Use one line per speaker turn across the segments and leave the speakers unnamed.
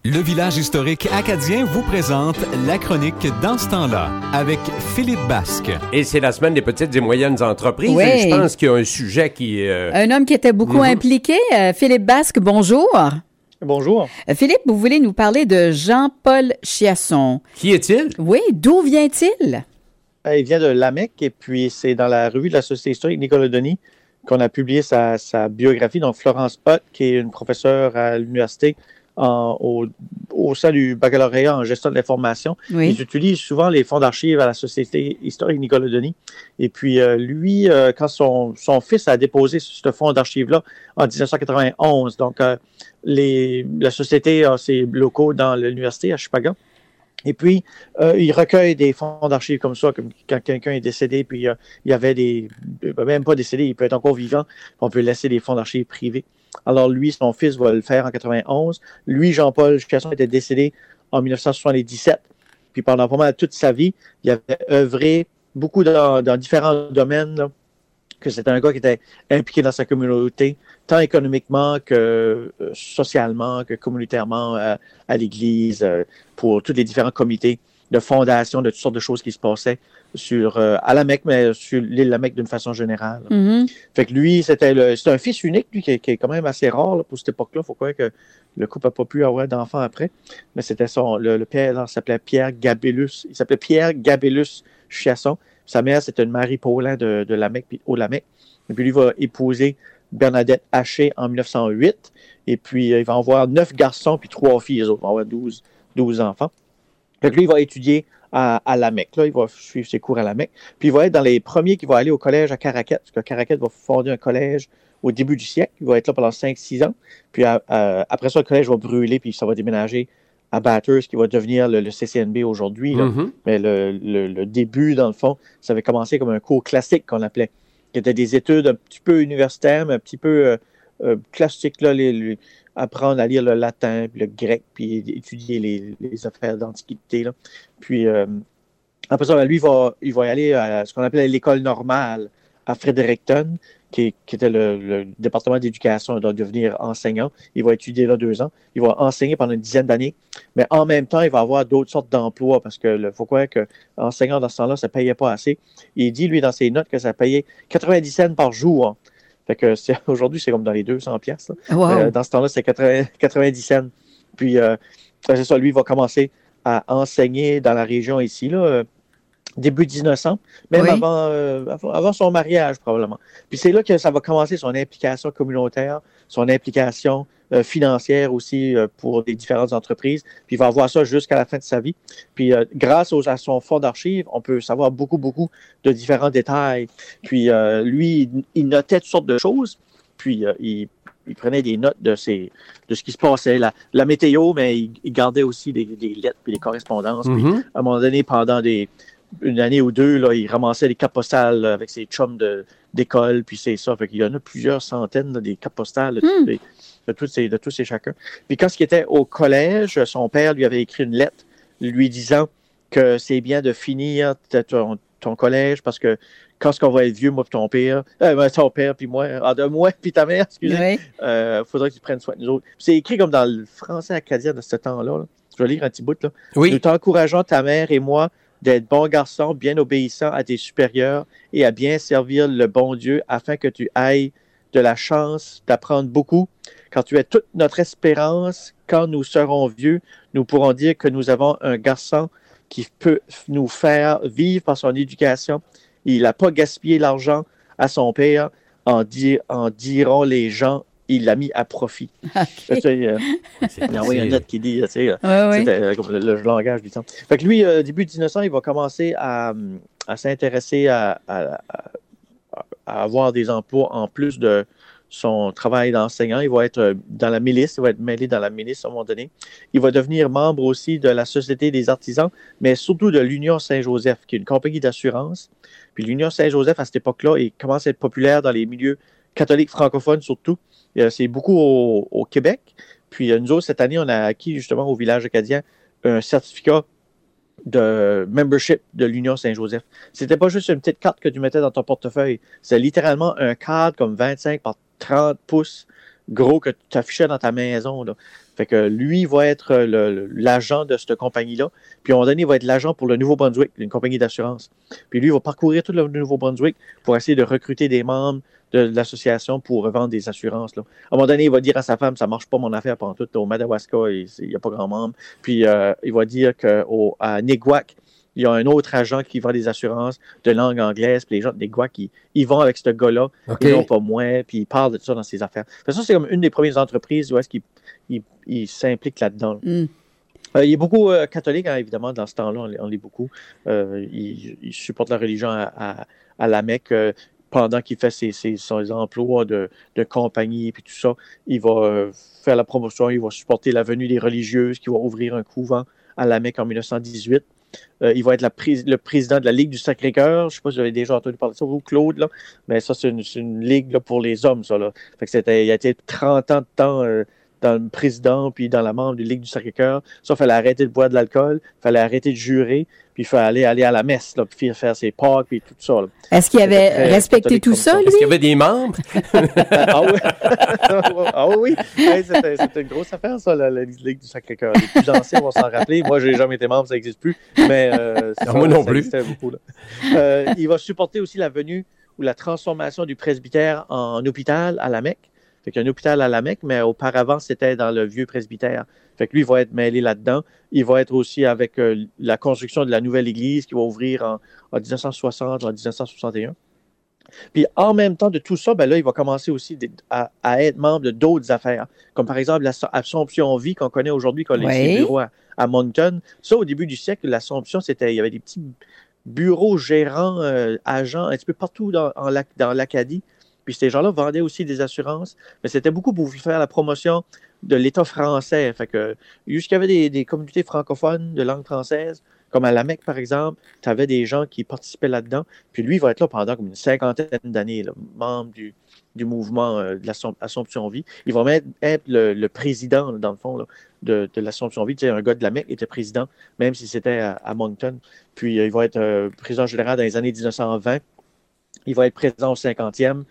Le village historique acadien vous présente la chronique Dans ce temps-là avec Philippe Basque.
Et c'est la semaine des petites et moyennes entreprises.
Oui.
Et je pense qu'il y a un sujet qui...
Un homme qui était beaucoup impliqué. Philippe Basque, bonjour.
Bonjour.
Philippe, vous voulez nous parler de Jean-Paul Chiasson.
Qui est-il?
Oui, d'où vient-il?
Il vient de Lamec et puis c'est dans la revue de la Société historique Nicolas Denis qu'on a publié sa biographie. Donc Florence Hott, qui est une professeure à l'université au sein du baccalauréat en gestion de l'information.
Oui.
Ils utilisent souvent les fonds d'archives à la Société historique Nicolas Denis. Et puis lui, quand son fils a déposé ce fonds d'archives-là en 1991, donc la Société a ses locaux dans l'université à Chupagan. Et puis, il recueille des fonds d'archives comme ça, comme quand quelqu'un est décédé, puis il y avait même pas décédé, il peut être encore vivant, on peut laisser des fonds d'archives privés. Alors lui, son fils va le faire en 91. Lui, Jean-Paul Chiasson, était décédé en 1977. Puis pendant pas mal toute sa vie, il avait œuvré beaucoup dans différents domaines, là, que c'était un gars qui était impliqué dans sa communauté, tant économiquement que socialement, que communautairement à l'Église, pour tous les différents comités de fondation, de toutes sortes de choses qui se passaient à Lamec, mais sur l'île Lamec d'une façon générale.
Mm-hmm.
Fait que lui, c'est un fils unique, lui, qui est quand même assez rare là, pour cette époque-là. Il faut croire que le couple n'a pas pu avoir d'enfants après. Mais c'était le père s'appelait Pierre Gabellus. Il s'appelait Pierre Gabellus Chiasson. Sa mère, c'était une Marie Paulin de Lamec, puis au Lamec. Et puis lui va épouser Bernadette Haché en 1908. Et puis il va avoir 9 garçons puis 3 filles. Les autres vont avoir 12 enfants. Fait que lui, il va étudier à Lamec. Là, il va suivre ses cours à Lamec. Puis il va être dans les premiers qui vont aller au collège à Caraquette. Parce que Caraquette va fonder un collège au début du siècle. Il va être là pendant 5-6 ans. Puis après ça, le collège va brûler, puis ça va déménager à Bathurst, qui va devenir le CCNB aujourd'hui. Mais le début, dans le fond, ça avait commencé comme un cours classique qu'on appelait, qui était des études un petit peu universitaires, mais un petit peu classiques, là, apprendre à lire le latin, puis le grec, puis étudier les affaires d'antiquité. Là. Puis après ça, lui, il va aller à ce qu'on appelait l'école normale à Fredericton, qui était le département d'éducation, il doit devenir enseignant. Il va étudier là 2 ans. Il va enseigner pendant une dizaine d'années. Mais en même temps, il va avoir d'autres sortes d'emplois parce que faut croire que enseignant dans ce temps-là, ça ne payait pas assez. Il dit, lui, dans ses notes, que ça payait 90 cents par jour. Hein. Fait que aujourd'hui, c'est comme dans les 200 piastres.
Wow.
Dans ce temps-là, c'est 90 cents. Puis, c'est ça, lui, il va commencer à enseigner dans la région ici, là, début 1900, même avant son mariage, probablement. Puis c'est là que ça va commencer son implication communautaire, son implication financière aussi pour les différentes entreprises. Puis il va avoir ça jusqu'à la fin de sa vie. Puis grâce à son fonds d'archives, on peut savoir beaucoup de différents détails. Puis lui, il notait toutes sortes de choses. Puis il prenait des notes de ce qui se passait, la météo, mais il gardait aussi des lettres puis des correspondances. Puis à un moment donné, pendant une année ou deux, là, il ramassait des cartes postales avec ses chums d'école, puis c'est ça. Fait qu'il y en a plusieurs centaines, là, des cartes postales de tous ces chacun. Puis quand il était au collège, son père lui avait écrit une lettre lui disant que c'est bien de finir ton collège parce que quand on va être vieux, moi puis ton père puis moi, de moi puis ta mère, excusez, faudrait que tu prennes soin de nous autres. Puis c'est écrit comme dans le français acadien de ce temps-là. Là. Je vais lire un petit bout. Là.
Oui.
Nous t'encourageons, ta mère et moi, d'être bons garçons, bien obéissants à tes supérieurs et à bien servir le bon Dieu afin que tu ailles de la chance d'apprendre beaucoup. Quand tu es toute notre espérance, quand nous serons vieux, nous pourrons dire que nous avons un garçon qui peut nous faire vivre par son éducation. Il n'a pas gaspillé l'argent à son père, en diront les gens. Il l'a mis à profit. Okay. Il y a une note qui dit, c'était comme le langage du temps. Fait que lui, début 1900, il va commencer à s'intéresser à avoir des emplois en plus de son travail d'enseignant. Il va être dans la milice, il va être mêlé dans la milice à un moment donné. Il va devenir membre aussi de la Société des artisans, mais surtout de l'Union Saint-Joseph, qui est une compagnie d'assurance. Puis l'Union Saint-Joseph, à cette époque-là, il commence à être populaire dans les milieux catholiques francophones surtout. C'est beaucoup au Québec. Puis nous autres, cette année, on a acquis justement au village acadien un certificat de membership de l'Union Saint-Joseph. C'était pas juste une petite carte que tu mettais dans ton portefeuille. C'est littéralement un cadre comme 25 par 30 pouces gros que tu affichais dans ta maison, là. Fait que lui va être l'agent de cette compagnie-là. Puis à un moment donné, il va être l'agent pour le Nouveau-Brunswick, une compagnie d'assurance. Puis lui, il va parcourir tout le Nouveau-Brunswick pour essayer de recruter des membres de l'association pour revendre des assurances, là. À un moment donné, il va dire à sa femme, ça marche pas mon affaire pendant tout. Au Madawaska, il n'y a pas grand membre. Puis il va dire qu'à Neguac, il y a un autre agent qui vend des assurances de langue anglaise, puis les gens de Neguac, ils vont avec ce gars-là, ils n'ont pas moins, puis ils parlent de ça dans ses affaires. Ça, c'est comme une des premières entreprises où est-ce qu'il s'implique là-dedans. Il est beaucoup catholique, hein, évidemment, dans ce temps-là, on l'est beaucoup. Il supporte la religion à la Mecque. Pendant qu'il fait ses emplois de compagnie et tout ça, il va faire la promotion, il va supporter la venue des religieuses, qui va ouvrir un couvent à la Mecque en 1918. Il va être le président de la Ligue du Sacré-Cœur. Je ne sais pas si vous avez déjà entendu parler de ça, vous, Claude, là. Mais ça, c'est une ligue là, pour les hommes, ça. Là. Fait que il a été 30 ans de temps dans le président puis dans la membre de la Ligue du Sacré-Cœur. Ça, il fallait arrêter de boire de l'alcool, il fallait arrêter de jurer, puis il fallait aller à la messe, là, puis faire ses Pâques, puis tout ça. Là.
Est-ce qu'il avait respecté tout ça, lui?
Est-ce qu'il y avait des membres?
Oui. Hey, c'était une grosse affaire, ça, la Ligue du Sacré-Cœur. Les plus anciens vont s'en rappeler. Moi, je n'ai jamais été membre, ça n'existe plus. Mais
moi non plus.
Beaucoup, là. Il va supporter aussi la venue ou la transformation du presbytère en hôpital à la Mecque. Fait qu'il y a un hôpital à la Mecque, mais auparavant, c'était dans le vieux presbytère. Fait que lui, il va être mêlé là-dedans. Il va être aussi avec la construction de la nouvelle église qui va ouvrir en 1960 ou en 1961. Puis en même temps de tout ça, ben là, il va commencer aussi à être membre de d'autres affaires, comme par exemple l'Assomption Vie qu'on connaît aujourd'hui, qu'on a les bureaux à Moncton. Ça, au début du siècle, l'Assomption, il y avait des petits bureaux gérants, agents, un petit peu partout dans l'Acadie. Puis ces gens-là vendaient aussi des assurances, mais c'était beaucoup pour faire la promotion de l'État français. Fait que, jusqu'il y avait des communautés francophones de langue française, comme à la Mecque, par exemple, tu avais des gens qui participaient là-dedans. Puis lui, il va être là pendant comme une 50aine d'années, là, membre du mouvement de l'Assomption Vie. Il va même être le président, là, dans le fond, là, de l'Assomption Vie. Tu sais, un gars de la Mecque était président, même si c'était à Moncton. Puis il va être président général dans les années 1920. Il va être présent au 50e.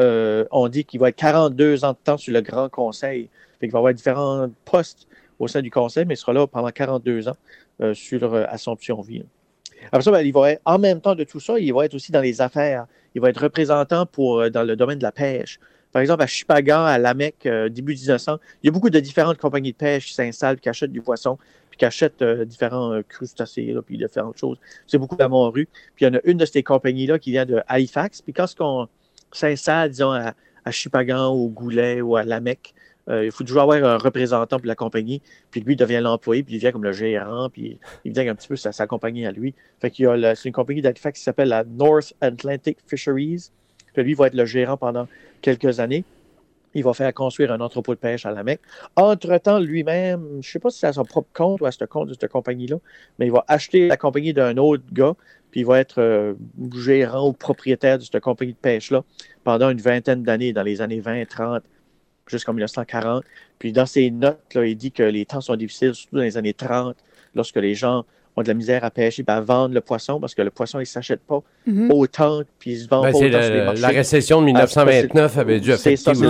On dit qu'il va être 42 ans de temps sur le Grand Conseil. Fait qu'il va avoir différents postes au sein du Conseil, mais il sera là pendant 42 ans sur Assomption Vie. Après ça, il va être, en même temps de tout ça, il va être aussi dans les affaires. Il va être représentant dans le domaine de la pêche. Par exemple, à Shippagan, à la Mecque, début 1900, il y a beaucoup de différentes compagnies de pêche qui s'installent, qui achètent du poisson, puis qui achètent différents crustacés, là, puis différentes choses. C'est beaucoup à Montru. Puis il y en a une de ces compagnies-là qui vient de Halifax. Puis quand on s'installe, disons, à Shippagan, au Goulet ou à la Mecque, il faut toujours avoir un représentant pour la compagnie, puis lui devient l'employé, puis il devient comme le gérant, puis il devient un petit peu sa compagnie à lui. Fait qu'il y a c'est une compagnie d'Halifax qui s'appelle la North Atlantic Fisheries. Puis lui va être le gérant pendant quelques années. Il va faire construire un entrepôt de pêche à la Mecque. Entre-temps, lui-même, je ne sais pas si c'est à son propre compte ou à ce compte de cette compagnie-là, mais il va acheter la compagnie d'un autre gars, puis il va être gérant ou propriétaire de cette compagnie de pêche-là pendant une vingtaine d'années, dans les années 20, 30, jusqu'en 1940. Puis dans ses notes, là, il dit que les temps sont difficiles, surtout dans les années 30, lorsque les gens ont de la misère à pêcher, à vendre le poisson, parce que le poisson, il ne s'achète pas autant, puis il se vend pas autant sur les marchés.
La récession de 1929 avait dû affecter aussi.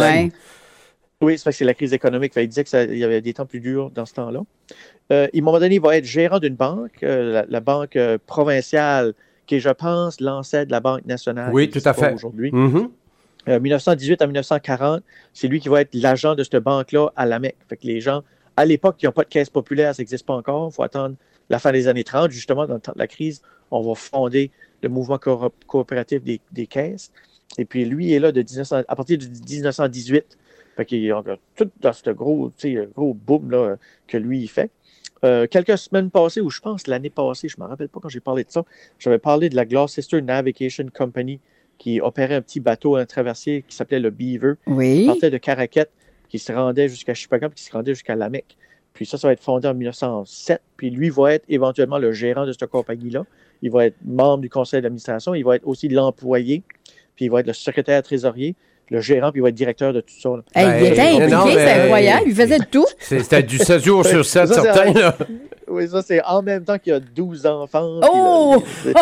Oui, c'est parce que c'est la crise économique. Il disait qu'il y avait des temps plus durs dans ce temps-là. À un moment donné, il va être gérant d'une banque, la banque provinciale, qui est, je pense, l'ancêtre de la Banque nationale.
Oui, tout à fait.
Aujourd'hui. 1918 à 1940, c'est lui qui va être l'agent de cette banque-là à la Mecque. Fait que les gens, à l'époque, qui n'ont pas de caisse populaire, ça n'existe pas encore. Il faut attendre la fin des années 30. Justement, dans le temps de la crise, on va fonder le mouvement coopératif des caisses. Et puis, lui est là à partir de 1918. Fait qu'il y a tout dans ce gros boom là, que lui, il fait. Quelques semaines passées, ou je pense l'année passée, je ne me rappelle pas quand j'ai parlé de ça, j'avais parlé de la Gloucester Navigation Company qui opérait un petit bateau, un traversier qui s'appelait le Beaver.
Oui.
Qui partait de Caraquette, qui se rendait jusqu'à Shippagan, puis qui se rendait jusqu'à la Mecque. Puis ça va être fondé en 1907. Puis lui va être éventuellement le gérant de cette compagnie-là. Il va être membre du conseil d'administration. Il va être aussi l'employé. Puis il va être le secrétaire trésorier, le gérant, puis il va être directeur de tout ça.
Il était impliqué, c'est incroyable. Il faisait de tout.
C'était du 7 jours sur 7, certain. Là.
Oui, ça, c'est en même temps qu'il y a 12 enfants.
Oh!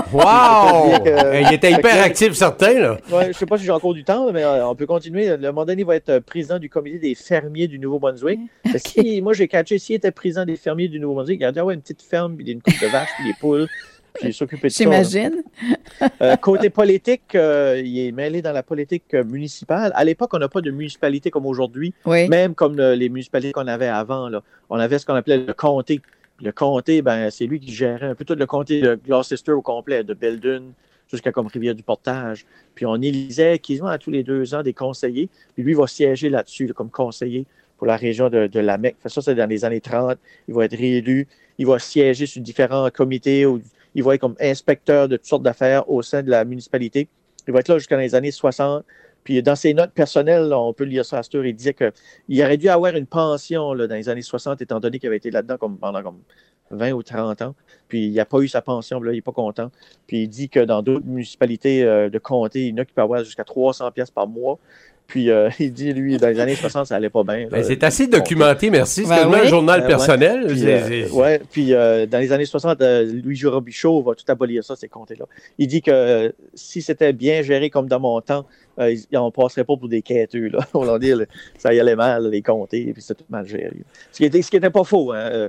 Wow! Il était hyper actif, certain, là.
Ouais, je ne sais pas si j'ai encore du temps, mais on peut continuer. Le moment donné, il va être président du comité des fermiers du Nouveau-Brunswick. Okay. Moi, j'ai catché, s'il était président des fermiers du Nouveau-Brunswick, il a dit, une petite ferme, puis une couple de vaches, puis des poules. Puis il s'occupait de ça.
J'imagine.
Côté politique, il est mêlé dans la politique municipale. À l'époque, on n'a pas de municipalité comme aujourd'hui, même comme les municipalités qu'on avait avant. Là. On avait ce qu'on appelait le comté. Le comté, c'est lui qui gérait un peu tout le comté de Gloucester au complet, de Belledune jusqu'à comme Rivière-du-Portage. Puis on élisait quasiment à tous les 2 ans des conseillers. Puis lui, il va siéger là-dessus comme conseiller pour la région de Lamec. Ça, c'est dans les années 30. Il va être réélu. Il va siéger sur différents comités. Il va être comme inspecteur de toutes sortes d'affaires au sein de la municipalité. Il va être là jusqu'à les années 60. Puis dans ses notes personnelles, là, on peut lire ça à cette heure, il disait qu'il aurait dû avoir une pension là, dans les années 60, étant donné qu'il avait été là-dedans pendant 20 ou 30 ans. Puis il n'a pas eu sa pension, là, il n'est pas content. Puis il dit que dans d'autres municipalités de comté, il y en a qui peuvent avoir jusqu'à 300$ par mois. Puis il dit, lui, dans les années 60, ça allait pas bien.
C'est assez documenté, merci. C'est tellement un journal personnel.
Puis dans les années 60, Louis Robichaud va tout abolir ça, ces comtés-là. Il dit que si c'était bien géré comme dans mon temps, on ne passerait pas pour des quêteux. Là. On va dire, ça y allait mal, les comtés, puis c'était tout mal géré. Ce qui n'était pas faux. Hein.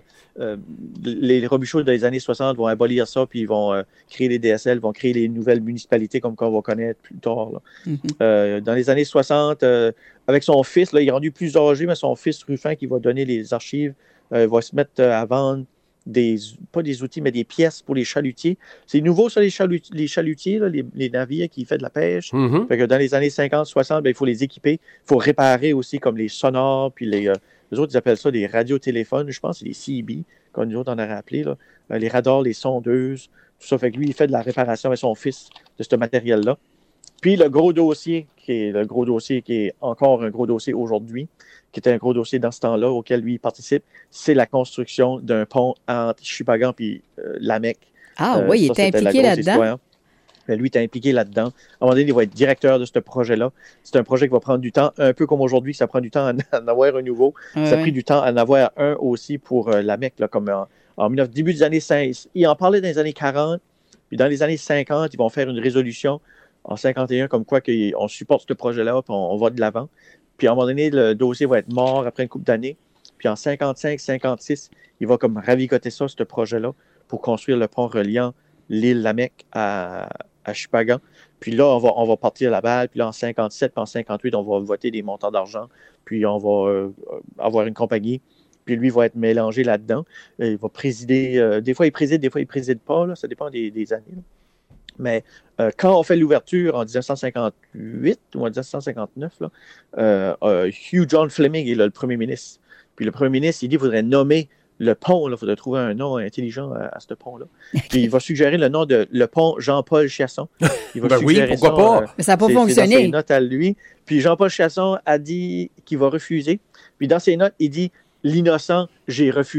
Les Robichaud des années 60 vont abolir ça, puis ils vont créer les DSL, vont créer les nouvelles municipalités comme qu'on va connaître plus tard. Là. Mm-hmm. Dans les années 60, avec son fils, là, il est rendu plus âgé, mais son fils Ruffin qui va donner les archives, va se mettre à vendre pas des outils, mais des pièces pour les chalutiers. C'est nouveau, ça, les chalutiers, là, les navires qui font de la pêche.
Mm-hmm.
Fait que dans les années 50, 60, il faut les équiper. Il faut réparer aussi comme les sonores, puis les autres, ils appellent ça des radiotéléphones. Je pense que c'est les CB, comme nous autres on aurait appelé. Là. Les radars, les sondeuses, tout ça. Fait que lui, il fait de la réparation avec son fils de ce matériel-là. Puis le gros dossier, qui est encore un gros dossier aujourd'hui, qui était un gros dossier dans ce temps-là, auquel lui il participe, c'est la construction d'un pont entre Shippagan et Lamec.
Ah oui, il était impliqué là-dedans.
Mais lui, il est impliqué là-dedans. À un moment donné, il va être directeur de ce projet-là. C'est un projet qui va prendre du temps, un peu comme aujourd'hui, ça prend du temps à en avoir un nouveau. Ça a pris du temps à en avoir un aussi pour Lamec, là, comme début des années 50. Il en parlait dans les années 40, puis dans les années 50, ils vont faire une résolution en 51, comme quoi on supporte ce projet-là, puis on va de l'avant. Puis à un moment donné, le dossier va être mort après une couple d'années. Puis en 55, 56, il va comme ravigoter ça, ce projet-là, pour construire le pont reliant l'île Lamec à Shippagan. Puis là, on va partir la balle. Puis là, en 57, puis en 58, on va voter des montants d'argent. Puis on va avoir une compagnie. Puis lui va être mélangé là-dedans. Il va présider. Des fois, il préside pas. Là, ça dépend des années. Là. Mais quand on fait l'ouverture en 1958 ou en 1959, là, Hugh John Fleming est là, le premier ministre. Puis le premier ministre, il dit qu'il faudrait nommer le pont. Il faudrait trouver un nom intelligent à ce pont-là. Puis il va suggérer le nom de le pont Jean-Paul Chiasson. Il va suggérer
pourquoi pas?
Mais ça n'a pas fonctionné.
C'est dans ses notes à lui. Puis Jean-Paul Chiasson a dit qu'il va refuser. Puis dans ses notes, il dit « L'innocent, j'ai refusé ».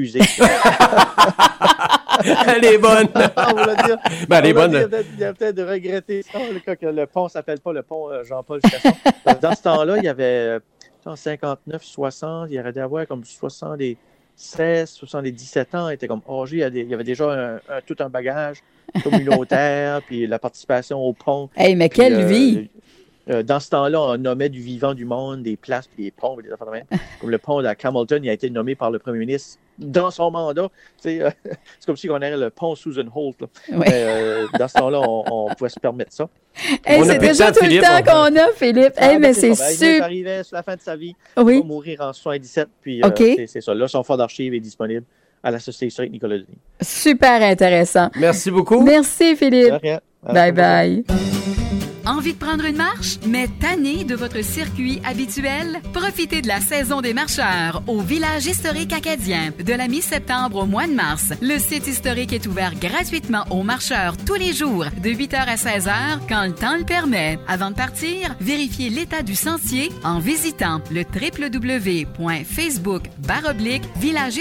Elle est bonne. Elle est bonne.
Il a peut-être regretté ça, que le pont ne s'appelle pas le pont Jean-Paul Chiasson. Dans ce temps-là, il y avait, en 59, 60, il y aurait dû avoir comme 76, 77 ans. Il était comme âgé. Il y avait déjà tout un bagage communautaire, puis la participation au pont.
Hey, mais quelle vie!
Dans ce temps-là, on nommait du vivant du monde, des places, puis des ponts, des affaires de même. Comme le pont de Campbellton, il a été nommé par le premier ministre dans son mandat. C'est comme si on avait le pont Susan Holt.
Oui.
Dans ce temps-là, on pouvait se permettre ça.
Hey, c'est déjà tout le temps qu'on a, Philippe. Hey, mais c'est super.
Il arrivait sur la fin de sa vie.
Oui.
Il va mourir en 77. Puis c'est ça. Là, son fonds d'archives est disponible à la Société historique Nicolas Denis.
Super intéressant.
Merci beaucoup.
Merci, Philippe.
De rien.
Bye.
Envie de prendre une marche, mais tanné de votre circuit habituel? Profitez de la saison des marcheurs au Village historique acadien de la mi-septembre au mois de mars. Le site historique est ouvert gratuitement aux marcheurs tous les jours de 8h à 16h quand le temps le permet. Avant de partir, vérifiez l'état du sentier en visitant le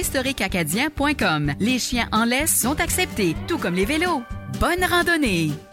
www.facebook/villagehistoriqueacadien.com. Les chiens en laisse sont acceptés, tout comme les vélos. Bonne randonnée!